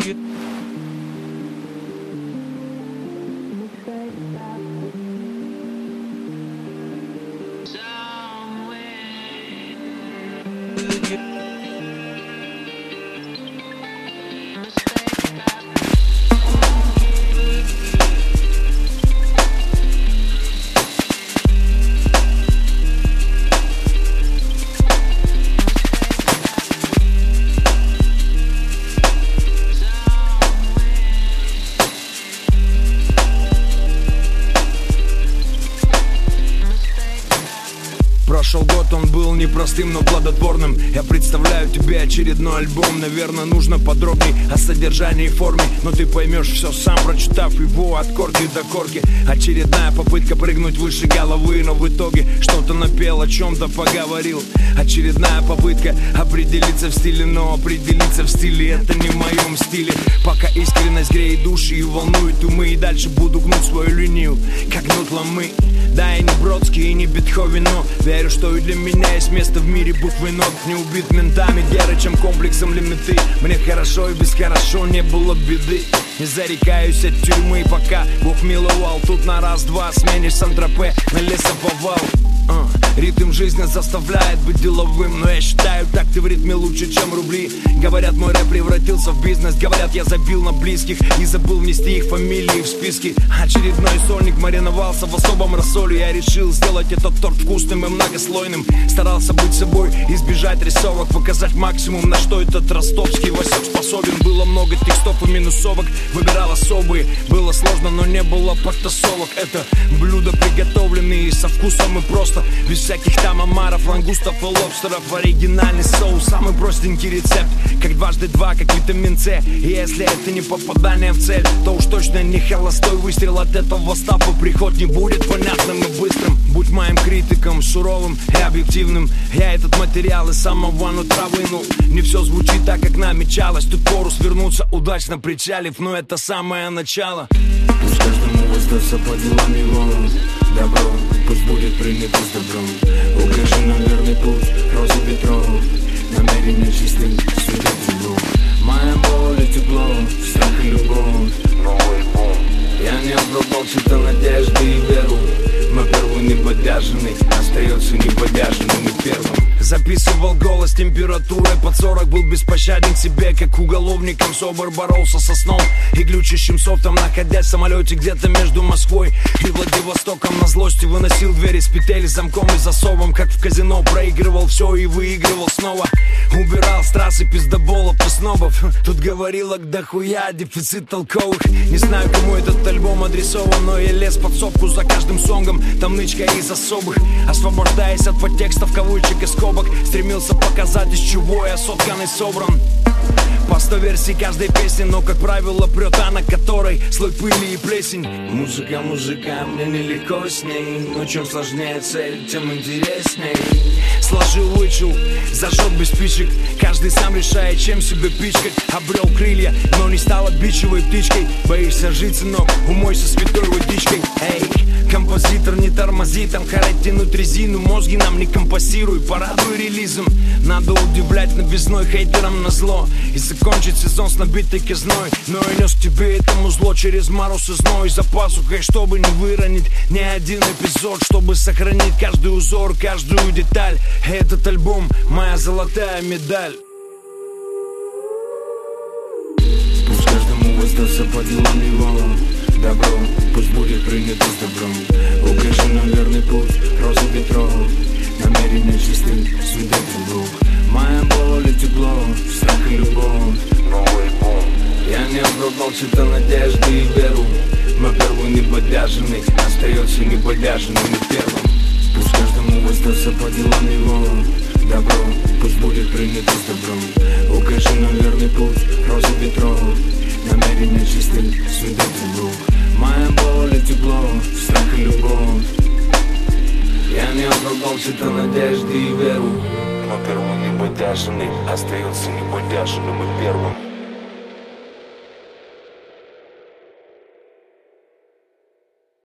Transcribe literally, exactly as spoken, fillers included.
Прошел год, он был непростым, но плодотворным. Я представляю тебе очередной альбом. Наверное, нужно подробней о содержании и форме, но ты поймешь все сам, прочитав его от корки до корки. Очередная попытка прыгнуть выше головы, но в итоге что-то напел, о чем-то поговорил. Очередная попытка определиться в стиле, но определиться в стиле — это не в моем стиле. Пока искренность греет души и волнует умы, и дальше буду гнуть свою линию, как гнут ломы. Да, я не Бродский и не Бетховен, но верю, что и для меня есть место в мире буквы нот. Не убит ментами, герычем, комплексом лимиты. Мне хорошо и без хорошо не было беды. Не зарекаюсь от тюрьмы, пока Бог миловал. Тут на раз-два сменишь Сан-Тропе на лесоповал. Uh, ритм жизни заставляет быть деловым, но я считаю, так ты в ритме лучше, чем рубли. Говорят, мой рэп превратился в бизнес. Говорят, я забил на близких и забыл внести их фамилии в списки. Очередной сольник мариновался в особом рассоле. Я решил сделать этот торт вкусным и многослойным. Старался быть собой, избежать рисовок, показать максимум, на что этот ростовский Васек способен. Было много текстов и минусовок, выбирал особые. Было сложно, но не было подтасовок. Это блюда, приготовленные со вкусом и просто, без всяких там омаров, лангустов и лобстеров. Оригинальный соус, самый простенький рецепт, как дважды два, как витамин С. И если это не попадание в цель, то уж точно не холостой выстрел. От этого стапа приход не будет понятным и быстрым. Будь моим критиком, суровым и объективным. Я этот материал из самого нутра вынул. Не все звучит так, как намечалось. Тут пору свернуться, удачно причалив, но это самое начало. Пусть каждому воздастся по делам его добро, пусть будет принято с добром. Укажи на верный путь, розы ветров, намерение чистым, светит любовь. Моя боль и тепло, страх и любовь, новый альбом. Я не обрубал чьи-то надежды и веру. Мы первый небодяженный, остается небодяженным и первым. Записывал голос температурой под сорок. Был беспощаден к себе, как уголовником. Собор боролся со сном и глючащим софтом, находясь в самолете где-то между Москвой и Владивостоком. На злости выносил двери с петель, замком и засовом, как в казино. Проигрывал все и выигрывал снова. Убирал с трассы пиздоболов и снобов. Тут говорилок дохуя, дефицит толковых. Не знаю, кому этот альбом адресован, но я лез в подсобку за каждым сонгом. Там нычка из особых. Освобождаясь от подтекстов, кавычек и скобок, стремился показать, из чего я соткан и собран. По сто версий каждой песни, но, как правило, прет та, на которой слой пыли и плесень. Музыка, музыка, мне нелегко с ней, но чем сложнее цель, тем интересней. Сложил, вычел, зажег без спичек. Каждый сам решает, чем себе пичкать. Обрел крылья, но не стал обидчивой птичкой. Боишься жить, сынок, умойся святой водичкой. Эй, композитор, не тормози, там харать тянуть резину. Мозги нам не компасируй, порадуй релизом. Надо удивлять новизной, хейтерам назло и закончить сезон с набитой казной. Но я нес к тебе этому зло через мороз и зной, за пасухой, чтобы не выронить ни один эпизод, чтобы сохранить каждый узор, каждую деталь. Этот альбом — моя золотая медаль. Пусть каждому воздастся по делам его добро, пусть будет принято с добром. Укажи на верный путь, розы ветров, намерение чистым, светит любовь. Моя боль и тепло, страх и любовь, новый альбом. Я не обрубал чьи-то надежды и веру. Мы первый небодяженный, остается небодяженным и первым. Пусть каждому воздастся по делам его добро, пусть будет принято с добром. Укажи на верный путь, розы ветров, намерение чистым, светит любовь. Моя боль и тепло, страх и любовь. Я не обрубал чьи-то надежды и веру. Но первый небодяженный остается небодяженным и первым.